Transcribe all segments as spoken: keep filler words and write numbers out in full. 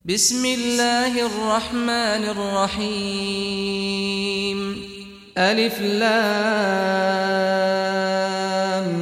بسم الله الرحمن الرحيم ألف لام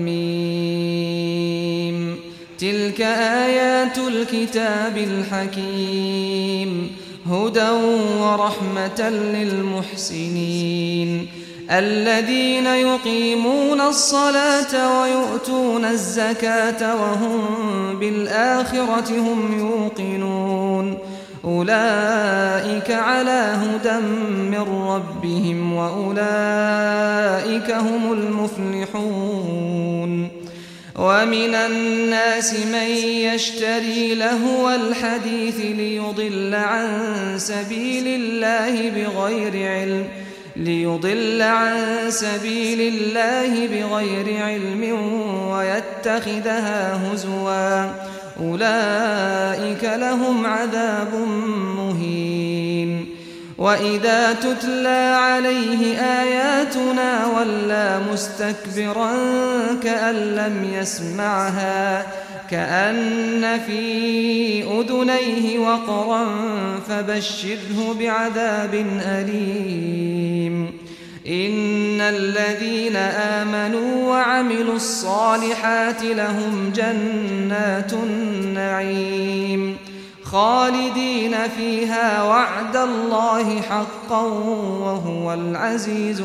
ميم تلك آيات الكتاب الحكيم هدى ورحمة للمحسنين الذين يقيمون الصلاة ويؤتون الزكاة وهم بالآخرة هم يوقنون أولئك على هدى من ربهم وأولئك هم المفلحون ومن الناس من يشتري لهو الحديث ليضل عن سبيل الله بغير علم ليضل عن سبيل الله بغير علم ويتخذها هزوا أولئك لهم عذاب مهين وإذا تتلى عليه آياتنا ولى مستكبرا كأن لم يسمعها كأن في أذنيه وقرا فبشره بعذاب أليم إن الذين آمنوا وعملوا الصالحات لهم جنات النعيم خالدين فيها وعد الله حقا وهو العزيز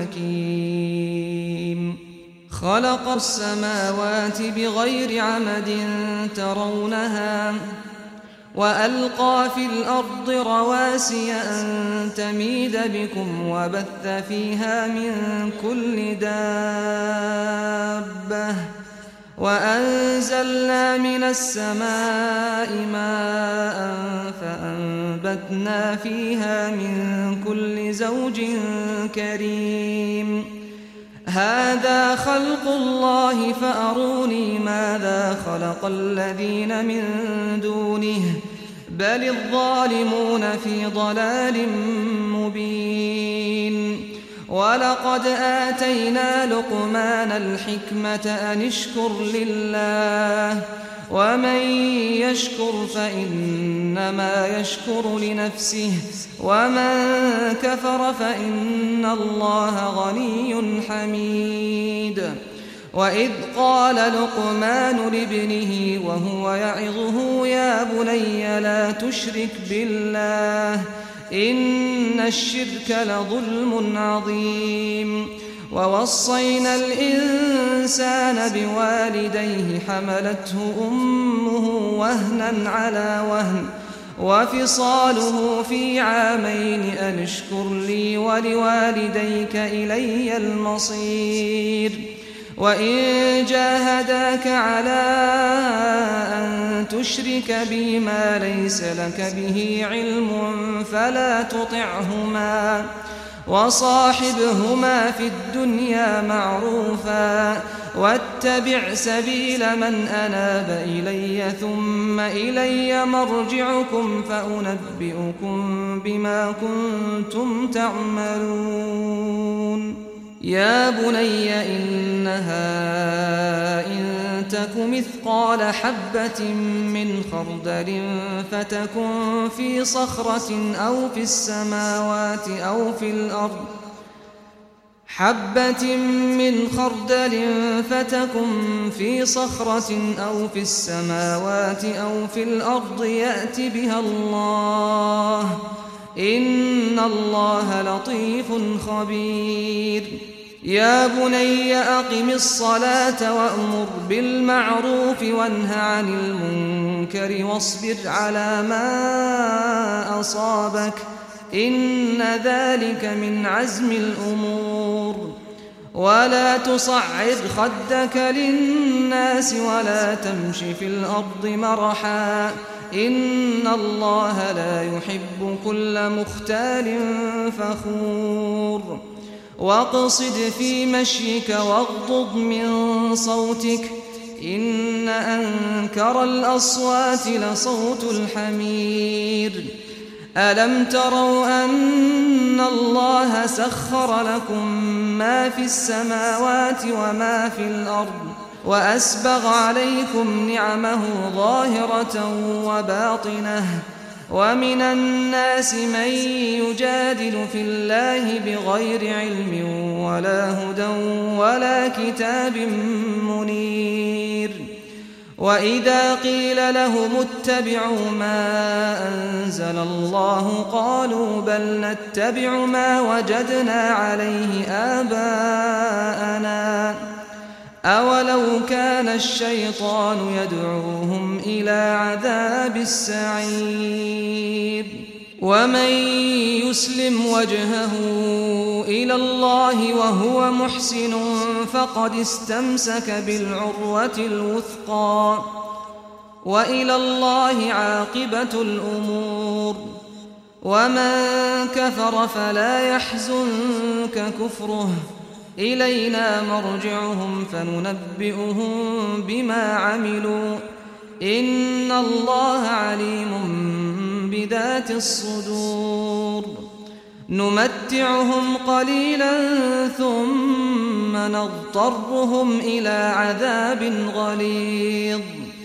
الحكيم خلق السماوات بغير عمد ترونها وألقى في الأرض رواسي أن تميد بكم وبث فيها من كل دابة وأنزلنا من السماء ماء فأنبتنا فيها من كل زوج كريم هذا خلق الله فأروني ماذا خلق الذين من دونه بل الظالمون في ضلال مبين ولقد آتينا لقمان الحكمة أن اشكر لله ومن يشكر فإنما يشكر لنفسه ومن كفر فإن الله غني حميد وإذ قال لقمان لابنه وهو يعظه يا بني لا تشرك بالله إن الشرك لظلم عظيم ووصينا الإنسان بوالديه حملته أمه وهنا على وهن وفصاله في عامين أن اشكر لي ولوالديك إلي المصير وإن جاهداك على أن تشرك بي ما ليس لك به علم فلا تطعهما وصاحبهما في الدنيا معروفا واتبع سبيل من أناب إلي ثم إلي مرجعكم فأنبئكم بما كنتم تعملون يا بني إنها إن تك مثقال حبة من خردل فتكن في صخرة أو في السماوات أو في الأرض حبة من خردل فتكن في صخرة أو في السماوات أو في الأرض يأت بها الله إن الله لطيف خبير يا بني أقم الصلاة وأمر بالمعروف وانه عن المنكر واصبر على ما أصابك إن ذلك من عزم الأمور ولا تصعد خدك للناس ولا تمش في الأرض مرحا إن الله لا يحب كل مختال فخور واقصد في مشيك واغضض من صوتك إن أنكر الأصوات لصوت الحمير ألم تروا أن الله سخر لكم ما في السماوات وما في الأرض وأسبغ عليكم نعمه ظاهرة وباطنة ومن الناس من يجادل في الله بغير علم ولا هدى ولا كتاب منير وإذا قيل لهم اتبعوا ما أنزل الله قالوا بل نتبع ما وجدنا عليه آباءنا أولو كان الشيطان يدعوهم إلى عذاب السعير ومن يسلم وجهه إلى الله وهو محسن فقد استمسك بالعروة الوثقى وإلى الله عاقبة الأمور ومن كفر فلا يحزنك كفره إلينا مرجعهم فننبئهم بما عملوا إن الله عليم بذات الصدور نمتعهم قليلا ثم نضطرهم إلى عذاب غليظ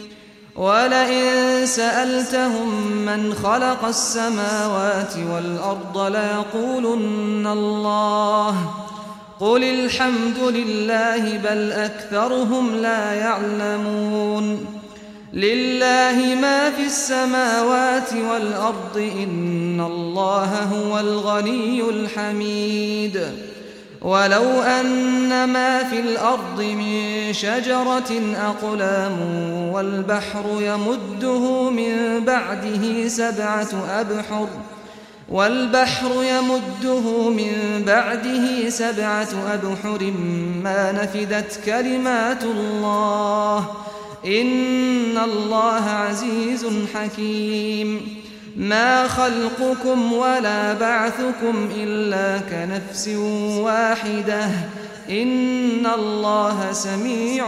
ولئن سألتهم من خلق السماوات والأرض ليقولن الله قل الحمد لله بل أكثرهم لا يعلمون لله ما في السماوات والأرض إن الله هو الغني الحميد ولو أن ما في الأرض من شجرة أقلام والبحر يمده من بعده سبعة أبحر والبحر يمده من بعده سبعة أبحر ما نفدت كلمات الله إن الله عزيز حكيم ما خلقكم ولا بعثكم إلا كنفس واحدة إن الله سميع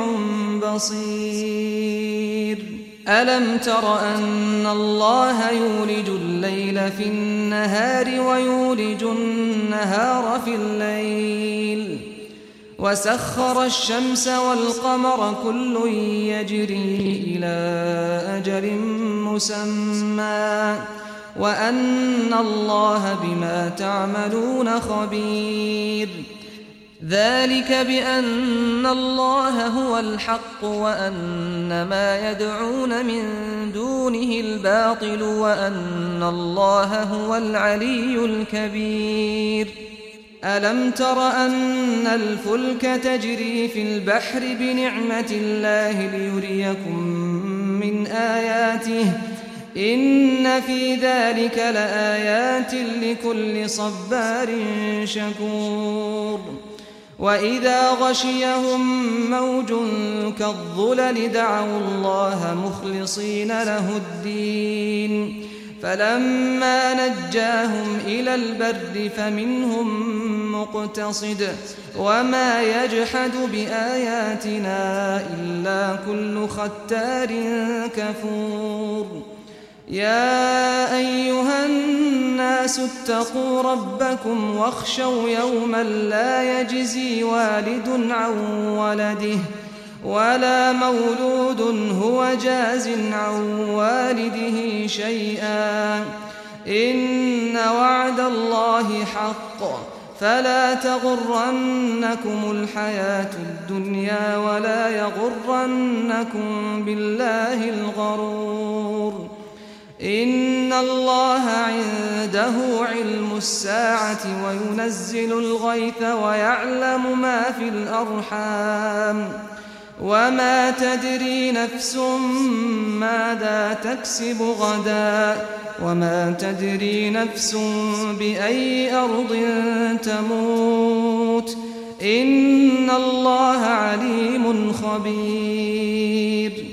بصير ألم تر أن الله يولج الليل في النهار ويولج النهار في الليل وسخر الشمس والقمر كل يجري إلى أجل مسمى وأن الله بما تعملون خبير ذلك بأن الله هو الحق وأن ما يدعون من دونه الباطل وأن الله هو العلي الكبير ألم تر أن الفلك تجري في البحر بنعمة الله ليريكم من آياته إن في ذلك لآيات لكل صبار شكور وإذا غشيهم موج كالظلل دعوا الله مخلصين له الدين فلما نجاهم إلى البر فمنهم مقتصد وما يجحد بآياتنا إلا كل ختار كفور يا أيها الناس اتقوا ربكم واخشوا يوما لا يجزي والد عن ولده ولا مولود هو جاز عن والده شيئا إن وعد الله حق فلا تغرنكم الحياة الدنيا ولا يغرنكم بالله الغرور إن الله عنده علم الساعة وينزل الغيث ويعلم ما في الأرحام وما تدري نفس ماذا تكسب غدا وما تدري نفس بأي أرض تموت إن الله عليم خبير